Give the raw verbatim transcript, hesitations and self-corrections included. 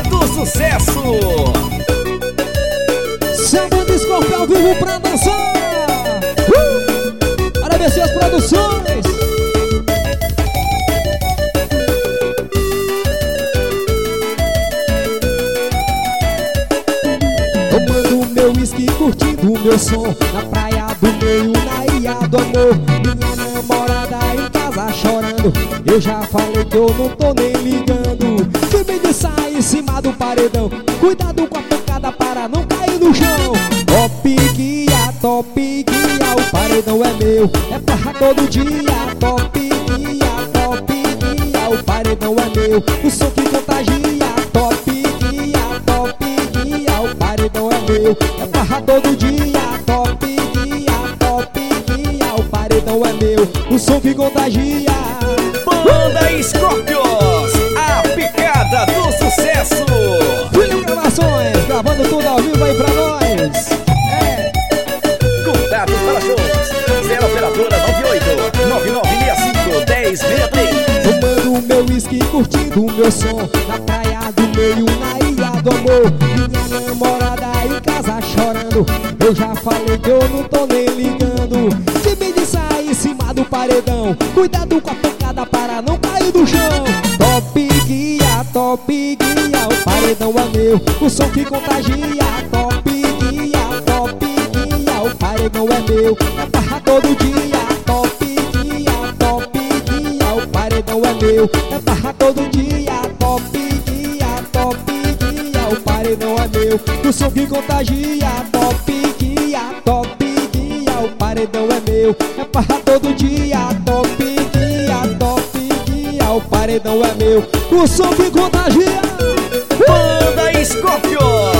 do sucesso. Samba de Scorpion ao vivo pra dançar. uh! Agradecer as produções. Tomando meu whisky, curtindo o meu som na praia do meio, na ilha do amor. Minha namorada em casa chorando, eu já falei que eu não tô nem ligando. Que me sai em cima do paredão, cuidado com a pancada para não cair no chão. Top guia, top guia, o paredão é meu, é pra todo dia. Top guia, top guia, o paredão é meu, o som que contagia. Top guia, top guia, o paredão é meu, é pra todo dia. Top guia, top guia, o paredão é meu, o som que contagia. Banda Scorpions, a picada do sucesso. William Gravações, gravando tudo ao vivo aí pra nós. É. Contatos para shows zero operadora nove oito nove nove seis cinco um zero seis três. Tomando meu whisky, curtindo o meu som na praia do meio, na ilha do amor. Minha namorada em casa chorando, eu já falei que eu não tô nem ligando. Se me sai em cima do paredão, cuidado com a pancada para não cair do chão. Top guia, top guia, o paredão é meu, o som que contagia. Top guia, top guia, o paredão é meu, é pra todo dia. Top guia, top guia, o paredão é meu, é pra todo dia. Top guia, top guia, o paredão é meu, o som que contagia. Top guia, top guia, o paredão é meu, é pra todo dia. Top guia, top guia, o paredão é meu, o som que contagia. Banda Scorpions.